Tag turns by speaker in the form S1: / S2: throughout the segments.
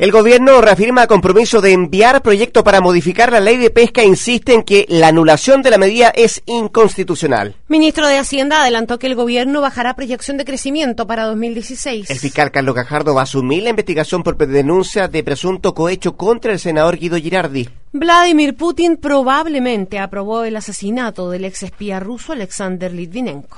S1: El gobierno reafirma compromiso de enviar proyecto para modificar la ley de pesca e insiste en que la anulación de la medida es inconstitucional.
S2: Ministro de Hacienda adelantó que el gobierno bajará proyección de crecimiento para 2016.
S1: El fiscal Carlos Gajardo va a asumir la investigación por denuncia de presunto cohecho contra el senador Guido Girardi.
S2: Vladimir Putin probablemente aprobó el asesinato del ex espía ruso Alexander Litvinenko.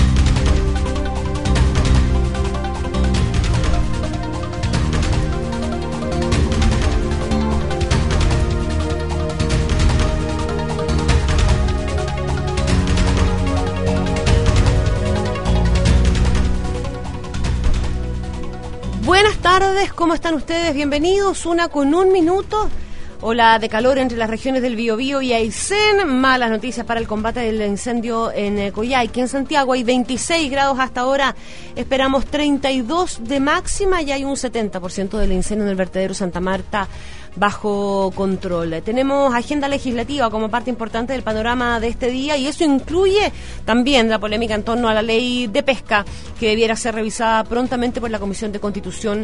S2: Buenas tardes, ¿cómo están ustedes? Bienvenidos, 1:01. Ola de calor entre las regiones del Biobío y Aysén. Malas noticias para el combate del incendio en Coyhaique. En Santiago hay 26 grados hasta ahora. Esperamos 32 de máxima y hay un 70% del incendio en el vertedero Santa Marta bajo control. Tenemos agenda legislativa como parte importante del panorama de este día y eso incluye también la polémica en torno a la ley de pesca que debiera ser revisada prontamente por la Comisión de Constitución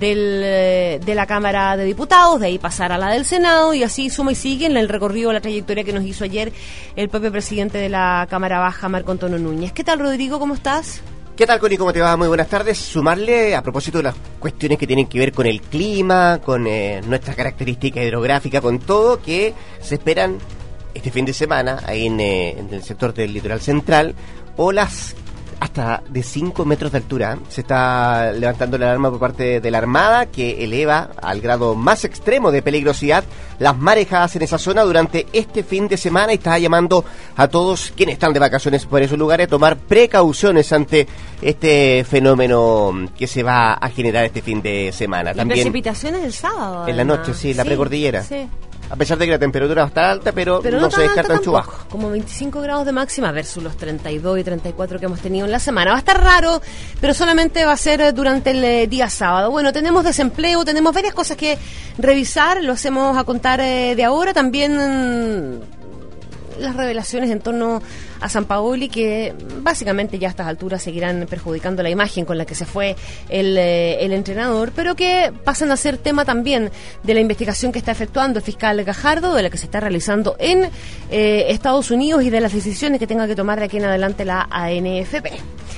S2: de la Cámara de Diputados, de ahí pasar a la del Senado y así suma y sigue en el recorrido, la trayectoria que nos hizo ayer el propio presidente de la Cámara Baja, Marco Antonio Núñez. ¿Qué tal, Rodrigo? ¿Cómo estás?
S1: ¿Qué tal, Connie? ¿Cómo te va? Muy buenas tardes. Sumarle, a propósito de las cuestiones que tienen que ver con el clima, con nuestras características hidrográficas, con todo, que se esperan este fin de semana, ahí en el sector del litoral central, olas hasta de 5 metros de altura. Se está levantando la alarma por parte de la Armada, que eleva al grado más extremo de peligrosidad las marejadas en esa zona durante este fin de semana y está llamando a todos quienes están de vacaciones por esos lugares a tomar precauciones ante este fenómeno que se va a generar este fin de semana.
S2: También precipitaciones el sábado.
S1: En la noche, sí, la precordillera.
S2: Sí.
S1: A pesar de que la temperatura va a estar alta, pero no se descartan chubascos.
S2: Como 25 grados de máxima versus los 32 y 34 que hemos tenido en la semana. Va a estar raro, pero solamente va a ser durante el día sábado. Bueno, tenemos desempleo, tenemos varias cosas que revisar, lo hacemos a contar de ahora. También las revelaciones en torno a Sampaoli, que básicamente ya a estas alturas seguirán perjudicando la imagen con la que se fue el entrenador, pero que pasan a ser tema también de la investigación que está efectuando el fiscal Gajardo, de la que se está realizando en Estados Unidos y de las decisiones que tenga que tomar de aquí en adelante la ANFP.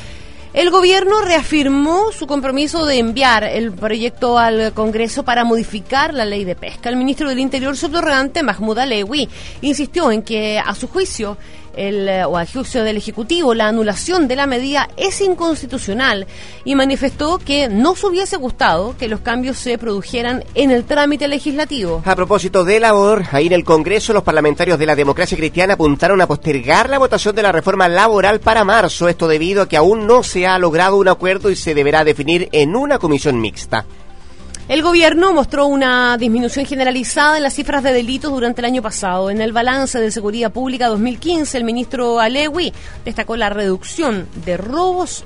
S2: El gobierno reafirmó su compromiso de enviar el proyecto al Congreso para modificar la ley de pesca. El ministro del Interior subrogante, Mahmoud Alewi, insistió en que, a su juicio, al juicio del Ejecutivo, la anulación de la medida es inconstitucional y manifestó que no se hubiese gustado que los cambios se produjeran en el trámite legislativo.
S1: A propósito de labor, ahí en el Congreso los parlamentarios de la Democracia Cristiana apuntaron a postergar la votación de la reforma laboral para marzo, esto debido a que aún no se ha logrado un acuerdo y se deberá definir en una comisión mixta.
S2: El gobierno mostró una disminución generalizada en las cifras de delitos durante el año pasado. En el balance de Seguridad Pública 2015, el ministro Alewi destacó la reducción de robos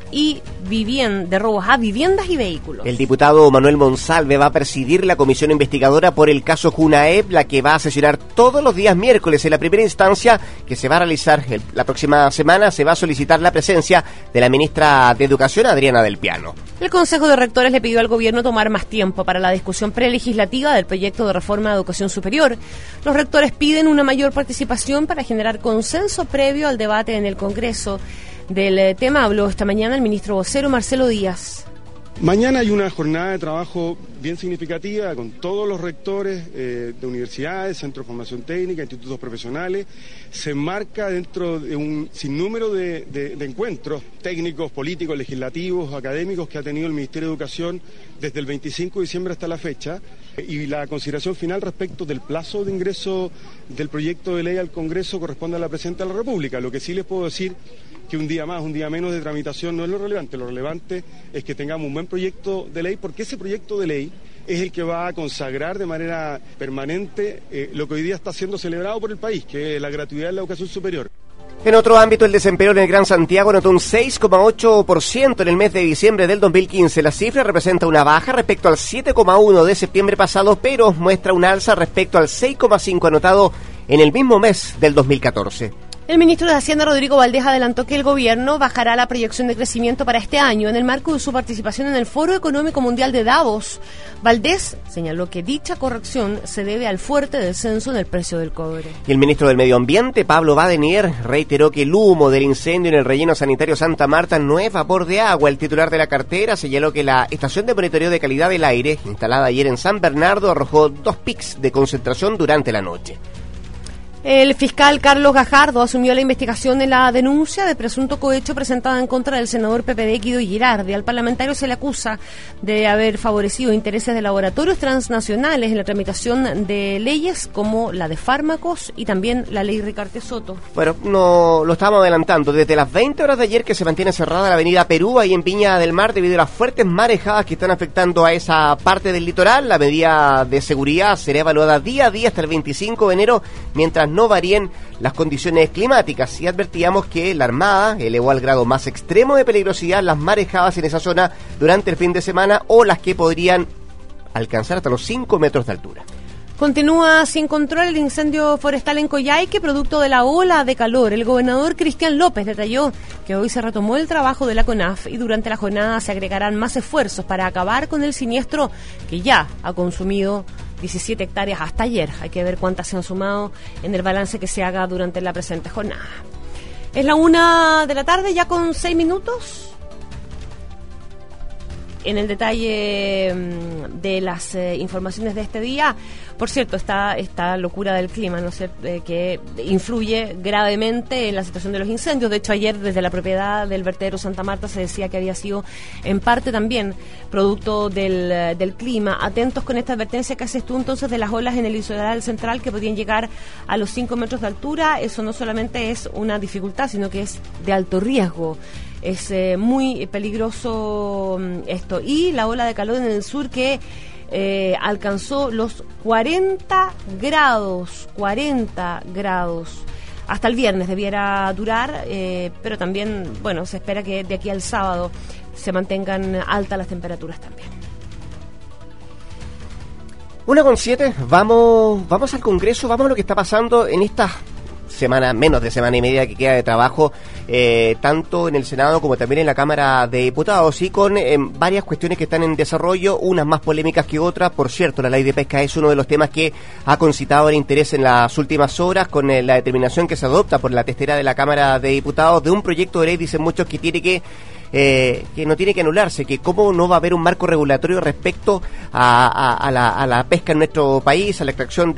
S2: a viviendas y vehículos. El diputado Manuel Monsalve va a presidir la comisión investigadora por el caso Junaep, la que va a sesionar todos los días miércoles. En la primera instancia que se va a realizar la próxima semana, se va a solicitar la presencia de la ministra de Educación, Adriana del Piano. El Consejo de Rectores le pidió al gobierno tomar más tiempo para la discusión prelegislativa del proyecto de reforma de educación superior. Los rectores piden una mayor participación para generar consenso previo al debate en el Congreso. Del tema habló esta mañana el ministro vocero Marcelo Díaz.
S3: Mañana hay una jornada de trabajo bien significativa con todos los rectores de universidades, centros de formación técnica, institutos profesionales. Se enmarca dentro de un sinnúmero de encuentros técnicos, políticos, legislativos, académicos que ha tenido el Ministerio de Educación desde el 25 de diciembre hasta la fecha. Y la consideración final respecto del plazo de ingreso del proyecto de ley al Congreso corresponde a la Presidenta de la República. Lo que sí les puedo decir que un día más, un día menos de tramitación no es lo relevante es que tengamos un buen proyecto de ley, porque ese proyecto de ley es el que va a consagrar de manera permanente lo que hoy día está siendo celebrado por el país, que es la gratuidad de la educación superior.
S1: En otro ámbito, el desempleo en el Gran Santiago notó un 6,8% en el mes de diciembre del 2015. La cifra representa una baja respecto al 7,1% de septiembre pasado, pero muestra un alza respecto al 6,5% anotado en el mismo mes del 2014.
S2: El ministro de Hacienda, Rodrigo Valdés, adelantó que el gobierno bajará la proyección de crecimiento para este año en el marco de su participación en el Foro Económico Mundial de Davos. Valdés señaló que dicha corrección se debe al fuerte descenso en el precio del cobre.
S1: Y el ministro del Medio Ambiente, Pablo Badenier, reiteró que el humo del incendio en el relleno sanitario Santa Marta no es vapor de agua. El titular de la cartera señaló que la estación de monitoreo de calidad del aire, instalada ayer en San Bernardo, arrojó 2 picos de concentración durante la noche.
S2: El fiscal Carlos Gajardo asumió la investigación en la denuncia de presunto cohecho presentada en contra del senador PPD Guido Girardi. Al parlamentario se le acusa de haber favorecido intereses de laboratorios transnacionales en la tramitación de leyes como la de fármacos y también la ley Ricardo Soto.
S1: Bueno, no lo estábamos adelantando. Desde las 20 horas de ayer que se mantiene cerrada la avenida Perú, ahí en Viña del Mar, debido a las fuertes marejadas que están afectando a esa parte del litoral. La medida de seguridad será evaluada día a día hasta el 25 de enero, mientras no varíen las condiciones climáticas, y advertíamos que la Armada elevó al grado más extremo de peligrosidad las marejadas en esa zona durante el fin de semana, o las que podrían alcanzar hasta los 5 metros de altura.
S2: Continúa sin control el incendio forestal en Coyhaique, producto de la ola de calor. El gobernador Cristian López detalló que hoy se retomó el trabajo de la CONAF y durante la jornada se agregarán más esfuerzos para acabar con el siniestro que ya ha consumido 17 hectáreas hasta ayer. Hay que ver cuántas se han sumado en el balance que se haga durante la presente jornada. Es la 1 de la tarde, ya con 6 minutos. En el detalle de las informaciones de este día, por cierto, esta locura del clima, ¿no es cierto?, que influye gravemente en la situación de los incendios. De hecho, ayer desde la propiedad del vertedero Santa Marta se decía que había sido en parte también producto del clima. Atentos con esta advertencia que haces tú entonces de las olas en el litoral central que podrían llegar a los 5 metros de altura. Eso no solamente es una dificultad, sino que es de alto riesgo. Es muy peligroso esto. Y la ola de calor en el sur que alcanzó los 40 grados. Hasta el viernes debiera durar, pero también, bueno, se espera que de aquí al sábado se mantengan altas las temperaturas también.
S1: 1:07, vamos al Congreso, vamos a lo que está pasando en esta semana, menos de semana y media que queda de trabajo, tanto en el Senado como también en la Cámara de Diputados, y con varias cuestiones que están en desarrollo, unas más polémicas que otras. Por cierto, la ley de pesca es uno de los temas que ha concitado el interés en las últimas horas, con la determinación que se adopta por la testera de la Cámara de Diputados de un proyecto de ley, dicen muchos, que tiene que no tiene que anularse, que cómo no va a haber un marco regulatorio respecto a la pesca en nuestro país, a la extracción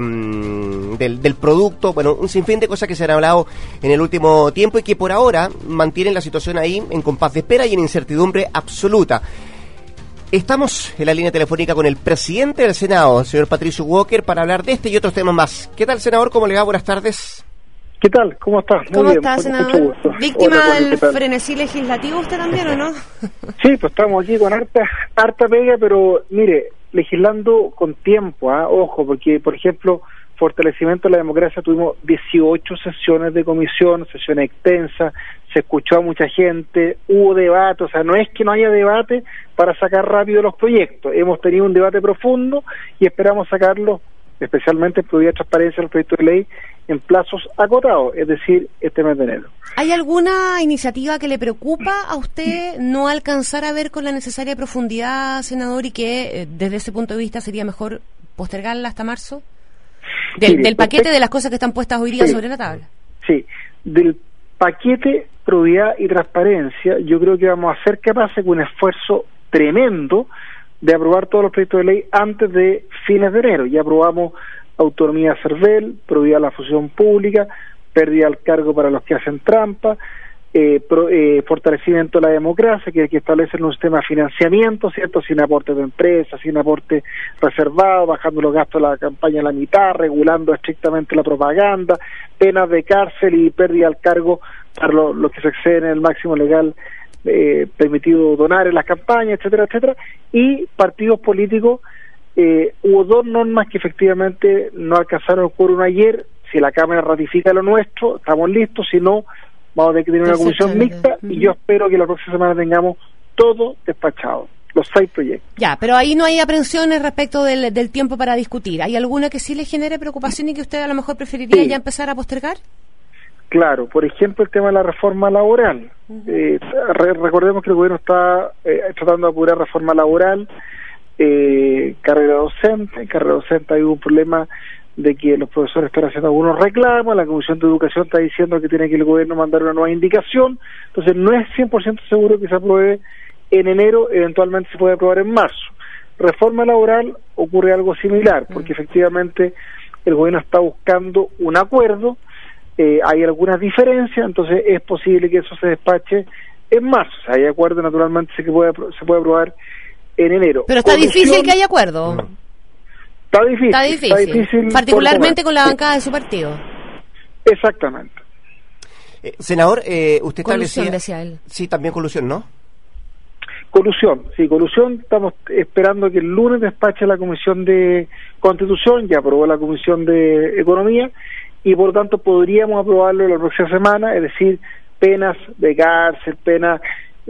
S1: del producto. Bueno, un sinfín de cosas que se han hablado en el último tiempo y que por ahora mantienen la situación ahí en compás de espera y en incertidumbre absoluta. Estamos en la línea telefónica con el presidente del Senado, el señor Patricio Walker, para hablar de este y otros temas más. ¿Qué tal, senador? ¿Cómo le va? Buenas tardes.
S4: ¿Qué tal? ¿Cómo estás?
S2: ¿Cómo estás, senador? ¿Víctima del frenesí legislativo usted también o no?
S4: Sí, pues estamos aquí con harta pega, pero mire, legislando con tiempo, ojo, porque, por ejemplo, fortalecimiento de la democracia, tuvimos 18 sesiones de comisión, sesiones extensas, se escuchó a mucha gente, hubo debate, o sea, no es que no haya debate para sacar rápido los proyectos, hemos tenido un debate profundo y esperamos sacarlo, especialmente en prioridad de transparencia del proyecto de ley, en plazos acotados, es decir, este mes de enero.
S2: ¿Hay alguna iniciativa que le preocupa a usted no alcanzar a ver con la necesaria profundidad, senador, y que desde ese punto de vista sería mejor postergarla hasta marzo? Del paquete de las cosas que están puestas hoy día sobre la tabla.
S4: Sí, del paquete probidad y transparencia, yo creo que vamos a ser capaces, con un esfuerzo tremendo, de aprobar todos los proyectos de ley antes de fines de enero. Ya aprobamos autonomía CERVEL, probidad a la función pública, pérdida al cargo para los que hacen trampa, fortalecimiento de la democracia, que hay que establecer un sistema de financiamiento, ¿cierto?, sin aportes de empresas, sin aporte reservado, bajando los gastos de la campaña a la mitad, regulando estrictamente la propaganda, penas de cárcel y pérdida al cargo para los que se exceden en el máximo legal permitido donar en las campañas, etcétera, etcétera. Y partidos políticos, hubo 2 normas que efectivamente no alcanzaron el quórum ayer. Si la Cámara ratifica lo nuestro, estamos listos; si no, vamos a tener que tener una comisión mixta, y yo espero que la próxima semana tengamos todo despachado, los 6 proyectos.
S2: Ya, pero ahí no hay aprensiones respecto del tiempo para discutir. ¿Hay alguna que sí le genere preocupación y que usted a lo mejor preferiría ya empezar a postergar?
S4: Claro, por ejemplo, el tema de la reforma laboral. Recordemos que el gobierno está tratando de apurar reforma laboral, carrera docente. En carrera docente hay un problema de que los profesores están haciendo algunos reclamos, la Comisión de Educación está diciendo que tiene que el gobierno mandar una nueva indicación, entonces no es 100% seguro que se apruebe en enero, eventualmente se puede aprobar en marzo. Reforma laboral ocurre algo similar, porque efectivamente el gobierno está buscando un acuerdo, hay algunas diferencias, entonces es posible que eso se despache en marzo. O sea, hay acuerdo, naturalmente se puede aprobar en enero.
S2: Pero está difícil que haya acuerdo.
S4: Está difícil.
S2: Particularmente con la bancada de su partido.
S4: Exactamente.
S1: Senador, usted
S2: colusión,
S1: establecía...
S2: decía él.
S1: Sí, también colusión, ¿no?
S4: Colusión. Estamos esperando que el lunes despache la Comisión de Constitución, ya aprobó la Comisión de Economía, y por lo tanto podríamos aprobarlo la próxima semana, es decir, penas de cárcel, penas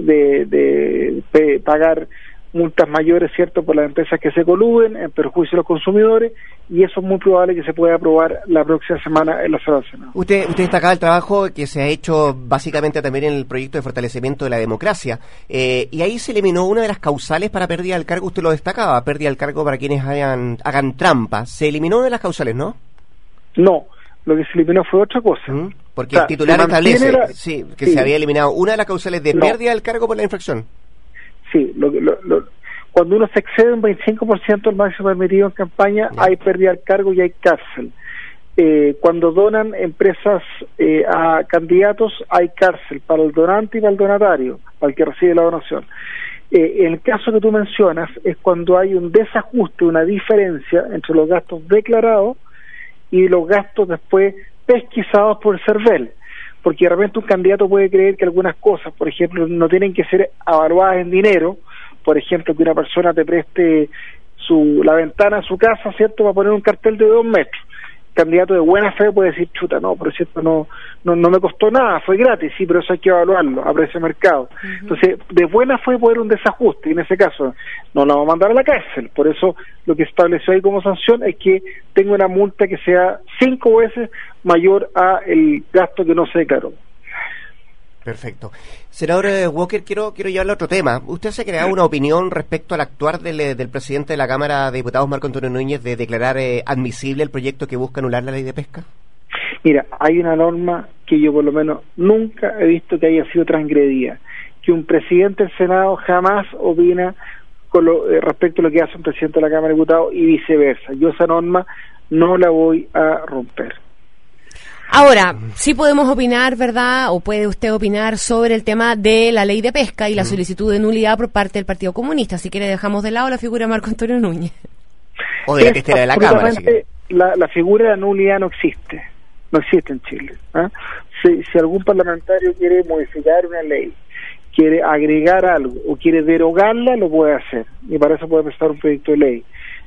S4: de pagar multas mayores, ¿cierto?, por las empresas que se coluden en perjuicio de los consumidores, y eso es muy probable que se pueda aprobar la próxima semana en la sala del Senado.
S1: Usted destacaba el trabajo que se ha hecho básicamente también en el proyecto de fortalecimiento de la democracia, y ahí se eliminó una de las causales para pérdida del cargo, usted lo destacaba, pérdida del cargo para quienes hagan trampa. Se eliminó una de las causales, ¿no?
S4: No, lo que se eliminó fue otra cosa.
S1: Porque el titular establece que se había eliminado una de las causales de pérdida del cargo por la infracción.
S4: Sí, cuando uno se excede un 25% del máximo permitido en campaña, hay pérdida del cargo y hay cárcel. Cuando donan empresas a candidatos, hay cárcel para el donante y para el donatario, para el que recibe la donación. En el caso que tú mencionas, es cuando hay un desajuste, una diferencia entre los gastos declarados y los gastos después pesquisados por el CERVEL. Porque de repente un candidato puede creer que algunas cosas, por ejemplo, no tienen que ser evaluadas en dinero, por ejemplo, que una persona te preste la ventana de su casa, ¿cierto?, para poner un cartel de 2 metros. El candidato de buena fe puede decir, chuta, no, pero cierto, no me costó nada, fue gratis, sí, pero eso hay que evaluarlo a precio de mercado. Entonces, de buena fe puede haber un desajuste, y en ese caso no la vamos a mandar a la cárcel. Por eso lo que estableció ahí como sanción es que tenga una multa que sea 5 veces mayor a el gasto que no se declaró.
S1: Perfecto. Senador Walker, quiero llevarle a otro tema. Usted se ha creado una opinión respecto al actuar del presidente de la Cámara de Diputados, Marco Antonio Núñez, de declarar admisible el proyecto que busca anular la ley de pesca.
S4: Mira, hay una norma que yo por lo menos nunca he visto que haya sido transgredida, que un presidente del Senado jamás opina respecto a lo que hace un presidente de la Cámara de Diputados y viceversa. Yo esa norma no la voy a romper.
S2: Ahora, sí podemos opinar, ¿verdad? O puede usted opinar sobre el tema de la ley de pesca y la solicitud de nulidad por parte del Partido Comunista. Si quiere, dejamos de lado la figura de Marco Antonio Núñez.
S1: O de la testera de la Cámara.
S4: La figura de nulidad no existe en Chile. Si algún parlamentario quiere modificar una ley, quiere agregar algo o quiere derogarla, lo puede hacer. Y para eso puede presentar un proyecto de ley.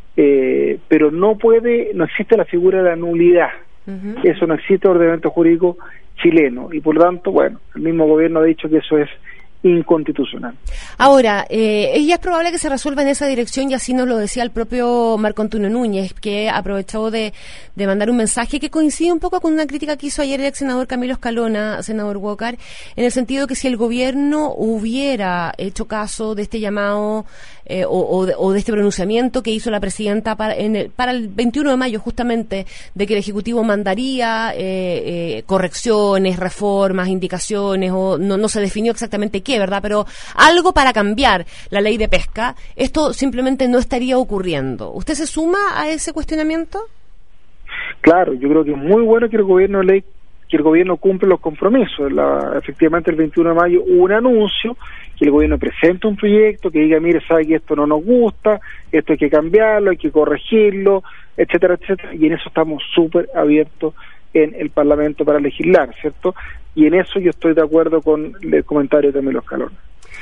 S4: Pero no existe la figura de la nulidad. Eso no existe en el ordenamiento jurídico chileno y por lo tanto, bueno, el mismo gobierno ha dicho que eso es inconstitucional.
S2: Ahora, es probable que se resuelva en esa dirección, y así nos lo decía el propio Marco Antonio Núñez, que aprovechó de mandar un mensaje que coincide un poco con una crítica que hizo ayer el ex senador Camilo Escalona, senador Walker, en el sentido que si el gobierno hubiera hecho caso de este llamado o de este pronunciamiento que hizo la presidenta para el 21 de mayo justamente, de que el Ejecutivo mandaría correcciones, reformas, indicaciones, o no se definió exactamente qué, ¿verdad? Pero algo para cambiar la ley de pesca, esto simplemente no estaría ocurriendo. ¿Usted se suma a ese cuestionamiento?
S4: Claro, yo creo que es muy bueno que el gobierno cumpla los compromisos. Efectivamente, el 21 de mayo hubo un anuncio, que el gobierno presenta un proyecto que diga, mire, sabe que esto no nos gusta, esto hay que cambiarlo, hay que corregirlo, etcétera, etcétera, y en eso estamos súper abiertos en el Parlamento para legislar, ¿cierto? Y en eso yo estoy de acuerdo con el comentario de Camilo Escalona.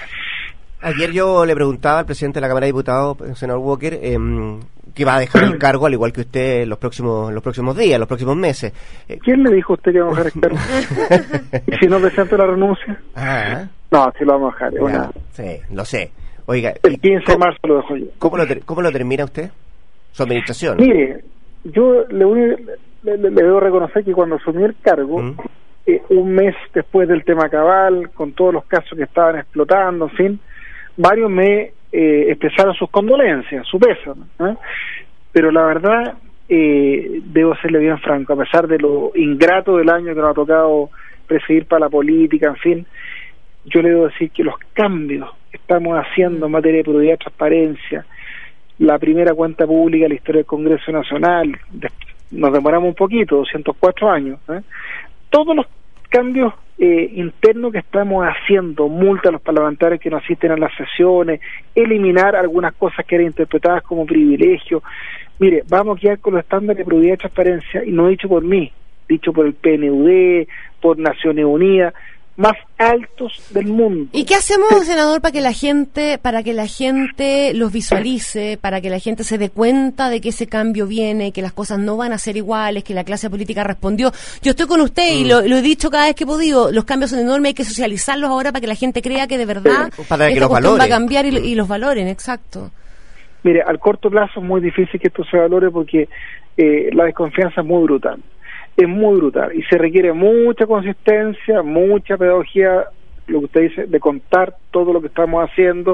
S1: Ayer yo le preguntaba al presidente de la Cámara de Diputados, el senador Walker, que va a dejar el cargo, al igual que usted, los próximos días, los próximos meses.
S4: ¿Quién le dijo a usted que vamos a dejar el cargo? ¿Y si no presenta la renuncia? No, sí lo vamos a dejar.
S1: Sí, lo sé. Oiga,
S4: el 15 de marzo lo dejo yo.
S1: ¿Cómo lo termina usted? Su administración.
S4: Mire, yo le debo reconocer que cuando asumí el cargo, un mes después del tema Cabal, con todos los casos que estaban explotando, en fin, varios me expresaron sus condolencias, su pésame, ¿eh? Pero la verdad, debo serle bien franco, a pesar de lo ingrato del año que nos ha tocado presidir para la política, en fin, yo le debo decir que los cambios que estamos haciendo en materia de probidad y transparencia, la primera cuenta pública de la historia del Congreso Nacional, nos demoramos un poquito, 204 años, ¿eh? Todos los cambios internos que estamos haciendo, multa a los parlamentarios que no asisten a las sesiones, eliminar algunas cosas que eran interpretadas como privilegio. Mire, vamos a quedar con los estándares de probidad y transparencia, y no dicho por mí, dicho por el PNUD, por Naciones Unidas, más altos del mundo.
S2: ¿Y qué hacemos, senador, para que la gente los visualice, para que la gente se dé cuenta de que ese cambio viene, que las cosas no van a ser iguales, que la clase política respondió? Yo estoy con usted y lo he dicho cada vez que he podido, los cambios son enormes, hay que socializarlos ahora para que la gente crea que de verdad
S1: para que
S2: esta
S1: los
S2: cuestión va a
S1: valoren.
S2: cambiar y los valoren, exacto.
S4: Mire, al corto plazo es muy difícil que esto se valore porque la desconfianza es muy brutal. Es muy brutal y se requiere mucha consistencia, mucha pedagogía, lo que usted dice, de contar todo lo que estamos haciendo,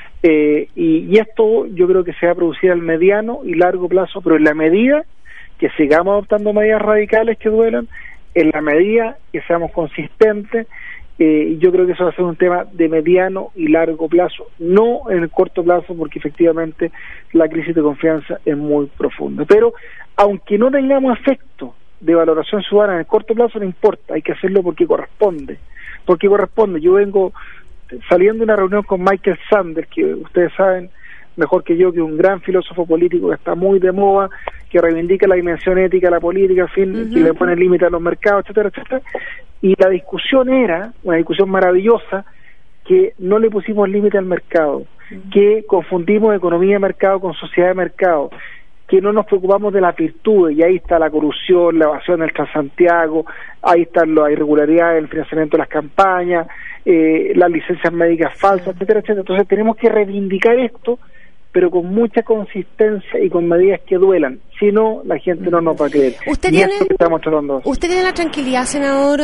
S4: y esto yo creo que se va a producir al mediano y largo plazo, pero en la medida que sigamos adoptando medidas radicales que duelan, en la medida que seamos consistentes, y yo creo que eso va a ser un tema de mediano y largo plazo, no en el corto plazo, porque efectivamente la crisis de confianza es muy profunda. Pero aunque no tengamos efecto de valoración ciudadana en el corto plazo, no importa, hay que hacerlo porque corresponde. Yo vengo saliendo de una reunión con Michael Sanders, que ustedes saben mejor que yo que es un gran filósofo político que está muy de moda, que reivindica la dimensión ética de la política, en fin, que le pone límite a los mercados, etcétera, etcétera. Y la discusión era una discusión maravillosa, que no le pusimos límite al mercado, que confundimos economía de mercado con sociedad de mercado, que no nos preocupamos de las virtudes, y ahí está la corrupción, la evasión del Transantiago, ahí están las irregularidades en el financiamiento de las campañas, las licencias médicas falsas, etcétera, etcétera. Entonces tenemos que reivindicar esto, pero con mucha consistencia y con medidas que duelan. Si no, la gente no nos va a creer.
S2: ¿Usted tiene la tranquilidad, senador,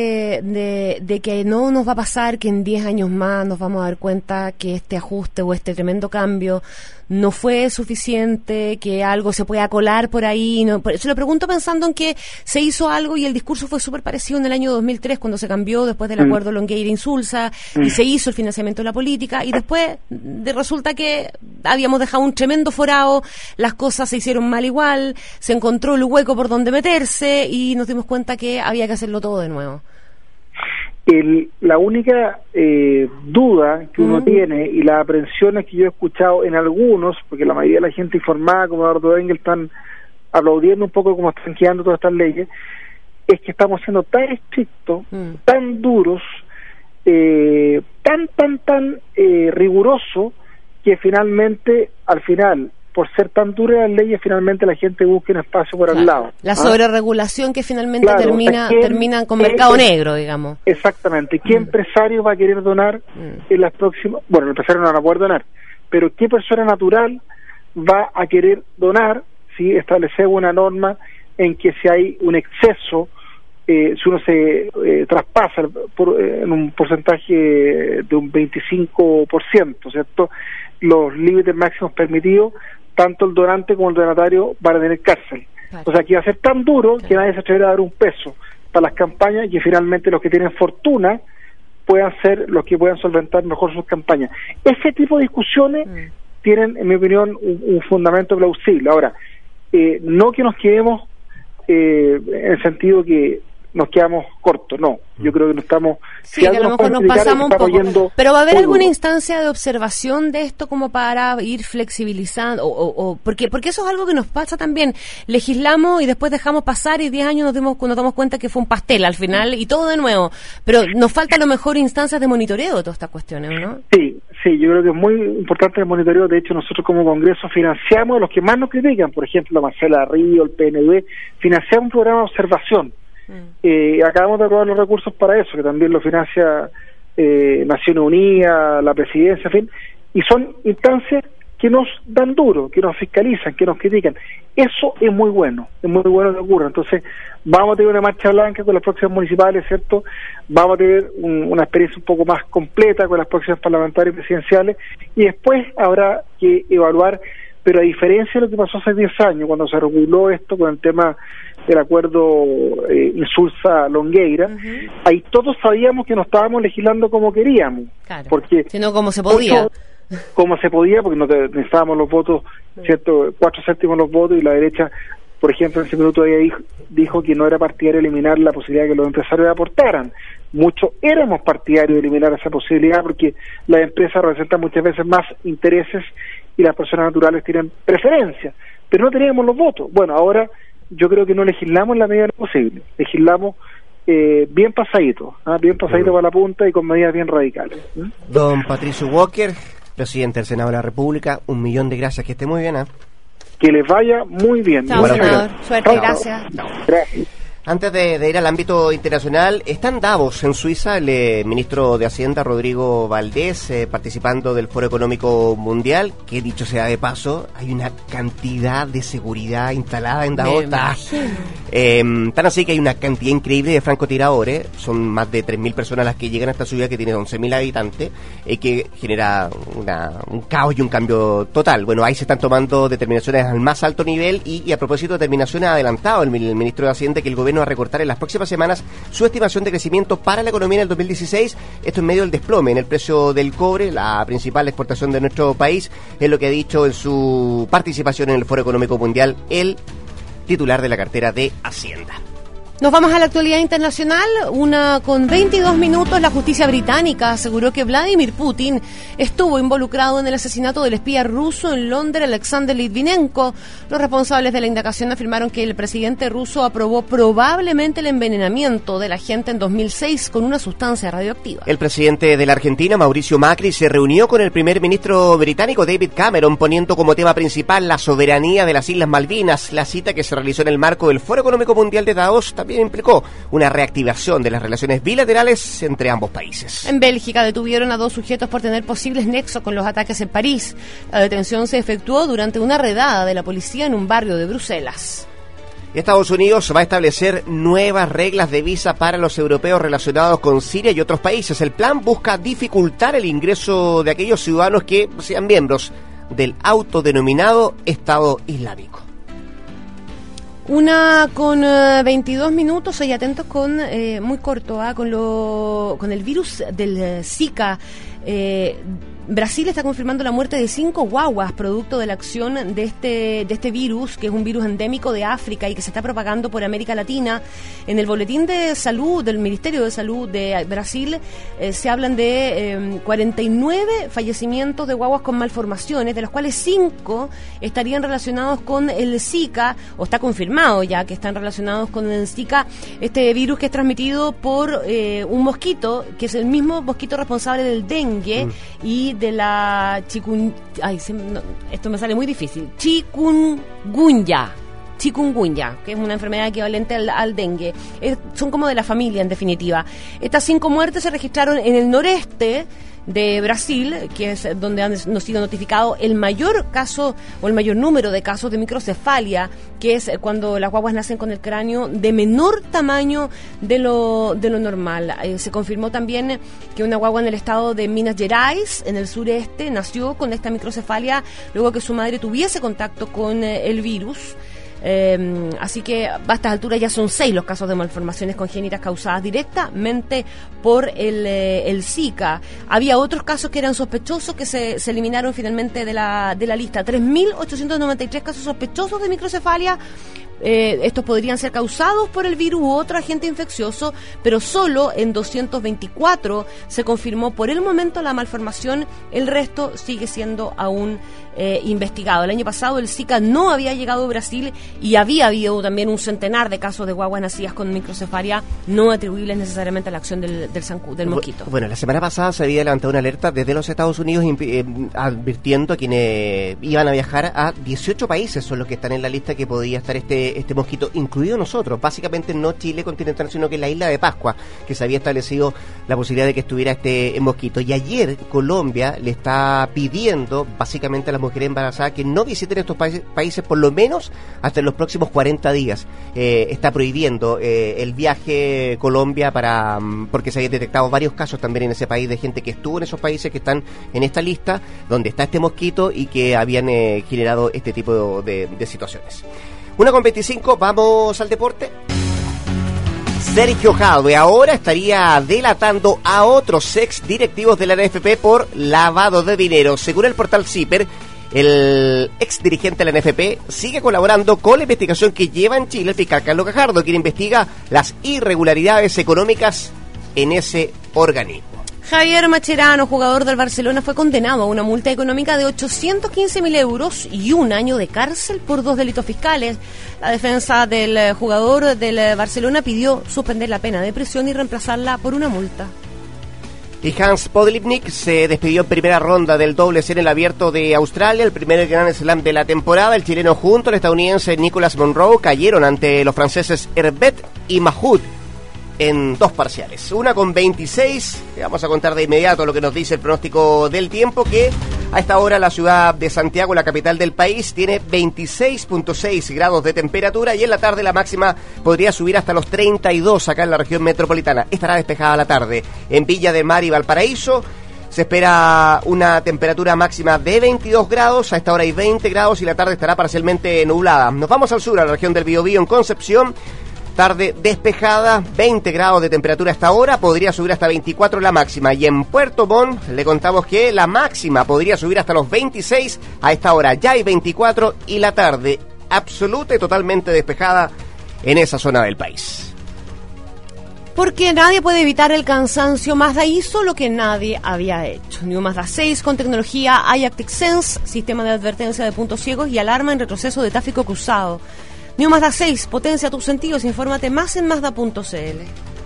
S2: de que no nos va a pasar que en 10 años más nos vamos a dar cuenta que este ajuste o este tremendo cambio no fue suficiente, que algo se pueda colar por ahí? No, por eso lo pregunto pensando en que se hizo algo y el discurso fue súper parecido en el año 2003, cuando se cambió después del acuerdo Longueira-Insulza y se hizo el financiamiento de la política, y después resulta que habíamos dejado un tremendo forado, las cosas se hicieron mal igual, se encontró el hueco por donde meterse y nos dimos cuenta que había que hacerlo todo de nuevo.
S4: La única duda que uno tiene, y las aprensiones que yo he escuchado en algunos, porque la mayoría de la gente informada como Eduardo Engel están aplaudiendo un poco como están quedando todas estas leyes, es que estamos siendo tan estrictos, tan duros, tan rigurosos, que finalmente, al final, por ser tan duras las leyes, finalmente la gente busca un espacio por al lado.
S2: La sobreregulación que finalmente termina con mercado negro, digamos.
S4: Exactamente. ¿Qué empresario va a querer donar en las próximas? Bueno, el empresario no van a poder donar, pero ¿qué persona natural va a querer donar si establecemos una norma en que si hay un exceso, si uno se traspasa en un porcentaje de un 25%, ¿cierto?, los límites máximos permitidos, tanto el donante como el donatario van a tener cárcel. Claro. O sea, que va a ser tan duro que nadie se atreverá a dar un peso para las campañas, y que finalmente los que tienen fortuna puedan ser los que puedan solventar mejor sus campañas. Ese tipo de discusiones tienen, en mi opinión, un fundamento plausible. Ahora, no que nos quedemos en el sentido que nos quedamos cortos, no. Yo creo que no estamos...
S2: Sí, que a lo mejor nos pasamos un poco. Pero ¿va a haber alguna instancia de observación de esto como para ir flexibilizando? Porque eso es algo que nos pasa también. Legislamos y después dejamos pasar, y 10 años nos damos cuenta que fue un pastel al final y todo de nuevo. Pero nos falta a lo mejor instancias de monitoreo de todas estas cuestiones, ¿no? Sí,
S4: yo creo que es muy importante el monitoreo. De hecho, nosotros como Congreso financiamos a los que más nos critican, por ejemplo, Marcela Río, el PNV, financiamos un programa de observación. Acabamos de aprobar los recursos para eso, que también lo financia Naciones Unidas, la Presidencia, en fin, y son instancias que nos dan duro, que nos fiscalizan, que nos critican. Eso es muy bueno que ocurra. Entonces, vamos a tener una marcha blanca con las próximas municipales, ¿cierto? Vamos a tener una experiencia un poco más completa con las próximas parlamentarias y presidenciales, y después habrá que evaluar, pero a diferencia de lo que pasó hace 10 años, cuando se reguló esto con el tema del acuerdo Insulza-Longueira, ahí todos sabíamos que no estábamos legislando como queríamos,
S2: claro,
S4: porque
S2: sino como se podía.
S4: Como se podía, porque no necesitábamos los votos, ¿cierto? 4/7 los votos, y la derecha, por ejemplo, en ese minuto dijo que no era partidario de eliminar la posibilidad de que los empresarios aportaran. Muchos éramos partidarios de eliminar esa posibilidad, porque las empresas representan muchas veces más intereses y las personas naturales tienen preferencias, pero no teníamos los votos. Bueno, ahora yo creo que no legislamos en la medida de lo posible, legislamos bien pasadito para la punta y con medidas bien radicales.
S1: Don Patricio Walker, presidente del Senado de la República, 1.000.000 de gracias, que esté muy bien.
S4: Que les vaya muy bien.
S2: Chao, senador. Suerte, gracias.
S4: Gracias.
S1: Antes de ir al ámbito internacional, está en Davos, en Suiza, el ministro de Hacienda, Rodrigo Valdés, participando del Foro Económico Mundial, que dicho sea de paso, hay una cantidad de seguridad instalada en Davos. Tan así que hay una cantidad increíble de francotiradores, son más de 3.000 personas las que llegan a esta ciudad que tiene 11.000 habitantes, que genera un caos y un cambio total. Bueno, ahí se están tomando determinaciones al más alto nivel, y a propósito de determinaciones, ha adelantado el ministro de Hacienda que el gobierno a recortar en las próximas semanas su estimación de crecimiento para la economía en el 2016, esto en medio del desplome en el precio del cobre, la principal exportación de nuestro país, es lo que ha dicho en su participación en el Foro Económico Mundial el titular de la cartera de Hacienda.
S2: Nos vamos a la actualidad internacional, 1:22. La justicia británica aseguró que Vladimir Putin estuvo involucrado en el asesinato del espía ruso en Londres, Alexander Litvinenko. Los responsables de la indagación afirmaron que el presidente ruso aprobó probablemente el envenenamiento del agente en 2006 con una sustancia radioactiva.
S1: El presidente de la Argentina, Mauricio Macri, se reunió con el primer ministro británico David Cameron, poniendo como tema principal la soberanía de las Islas Malvinas. La cita, que se realizó en el marco del Foro Económico Mundial de Davos, también implicó una reactivación de las relaciones bilaterales entre ambos países.
S2: En Bélgica detuvieron a 2 sujetos por tener posibles nexos con los ataques en París. La detención se efectuó durante una redada de la policía en un barrio de Bruselas.
S1: Estados Unidos va a establecer nuevas reglas de visa para los europeos relacionados con Siria y otros países. El plan busca dificultar el ingreso de aquellos ciudadanos que sean miembros del autodenominado Estado Islámico.
S2: 1:22. Y atentos con, muy corto, con el virus del Zika. Brasil está confirmando la muerte de 5 guaguas producto de la acción de este virus, que es un virus endémico de África y que se está propagando por América Latina. En el boletín de salud del Ministerio de Salud de Brasil se hablan de 49 fallecimientos de guaguas con malformaciones, de los cuales 5 estarían relacionados con el Zika, o está confirmado ya que están relacionados con el Zika, este virus que es transmitido por un mosquito, que es el mismo mosquito responsable del dengue y de la esto me sale muy difícil, chikungunya, que es una enfermedad equivalente al dengue. Son como de la familia, en definitiva. Estas 5 muertes se registraron en el noreste de Brasil, que es donde han sido notificado el mayor caso o el mayor número de casos de microcefalia, que es cuando las guaguas nacen con el cráneo de menor tamaño de lo normal. Se confirmó también que una guagua en el estado de Minas Gerais, en el sureste, nació con esta microcefalia luego que su madre tuviese contacto con el virus. Así que a estas alturas ya son 6 los casos de malformaciones congénitas causadas directamente por el Zika. Había otros casos que eran sospechosos que se eliminaron finalmente de la lista. 3.893 casos sospechosos de microcefalia. Estos podrían ser causados por el virus u otro agente infeccioso, pero solo en 224 se confirmó por el momento la malformación. El resto sigue siendo aún investigado. El año pasado el Zika no había llegado a Brasil y había habido también un centenar de casos de guaguas nacidas con microcefalia no atribuibles necesariamente a la acción del mosquito.
S1: Bueno, la semana pasada se había levantado una alerta desde los Estados Unidos advirtiendo a quienes iban a viajar a 18 países, son los que están en la lista que podía estar este mosquito, incluido nosotros, básicamente no Chile continental, sino que la isla de Pascua, que se había establecido la posibilidad de que estuviera este mosquito. Y ayer Colombia le está pidiendo básicamente a las mujeres embarazadas que no visiten estos países por lo menos hasta en los próximos 40 días. Está prohibiendo el viaje Colombia porque se habían detectado varios casos también en ese país de gente que estuvo en esos países que están en esta lista donde está este mosquito y que habían generado este tipo de situaciones. 1:25, vamos al deporte. Sergio Jadwe ahora estaría delatando a otros ex directivos de la NFP por lavado de dinero. Según el portal CIPER, el ex dirigente de la NFP sigue colaborando con la investigación que lleva en Chile el fiscal Carlos Gajardo, quien investiga las irregularidades económicas en ese organismo.
S2: Javier Mascherano, jugador del Barcelona, fue condenado a una multa económica de 815.000 euros y 1 año de cárcel por 2 delitos fiscales. La defensa del jugador del Barcelona pidió suspender la pena de prisión y reemplazarla por una multa.
S1: Y Hans Podlipnik se despidió en primera ronda del dobles en el Abierto de Australia, el primer Grand Slam de la temporada. El chileno junto al estadounidense Nicolas Monroe cayeron ante los franceses Herbet y Mahmoud en 2 parciales. 1:26, vamos a contar de inmediato lo que nos dice el pronóstico del tiempo, que a esta hora la ciudad de Santiago, la capital del país, tiene 26.6 grados de temperatura y en la tarde la máxima podría subir hasta los 32 acá en la región metropolitana. Estará despejada la tarde. En Villa del Mar y Valparaíso se espera una temperatura máxima de 22 grados, a esta hora hay 20 grados y la tarde estará parcialmente nublada. Nos vamos al sur, a la región del Biobío, en Concepción. Tarde despejada, 20 grados de temperatura hasta ahora, podría subir hasta 24 la máxima. Y en Puerto Montt le contamos que la máxima podría subir hasta los 26, a esta hora ya hay 24 y la tarde absoluta y totalmente despejada en esa zona del país.
S2: Porque nadie puede evitar el cansancio, Mazda hizo lo que nadie había hecho. New Mazda 6 con tecnología iActive Sense, sistema de advertencia de puntos ciegos y alarma en retroceso de tráfico cruzado. New Mazda 6, potencia tus sentidos, infórmate más en Mazda.cl.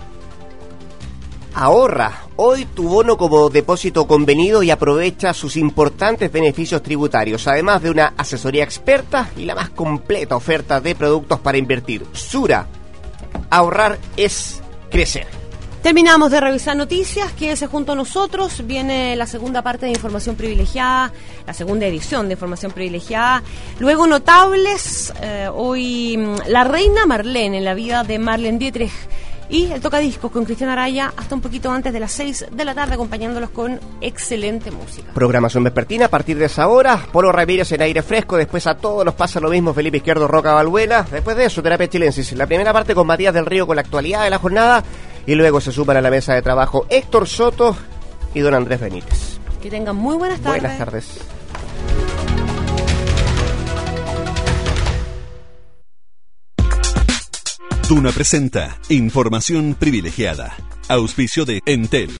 S1: Ahorra hoy tu bono como depósito convenido y aprovecha sus importantes beneficios tributarios, además de una asesoría experta y la más completa oferta de productos para invertir. Sura, ahorrar es crecer.
S2: Terminamos de revisar noticias, quédese junto a nosotros, viene la segunda parte de Información Privilegiada, la segunda edición de Información Privilegiada, luego notables, hoy la reina Marlene en la vida de Marlene Dietrich y el tocadiscos con Cristian Araya hasta un poquito antes de las 6 de la tarde acompañándolos con excelente música.
S1: Programación vespertina a partir de esa hora, Polo Ramírez en aire fresco, después a todos nos pasa lo mismo, Felipe Izquierdo, Roca Balbuena, después de eso Terapia Chilensis, la primera parte con Matías del Río con la actualidad de la jornada. Y luego se suman a la mesa de trabajo Héctor Soto y don Andrés Benítez.
S2: Que tengan muy buenas tardes.
S1: Buenas tardes.
S5: Duna presenta Información Privilegiada. Auspicio de Entel.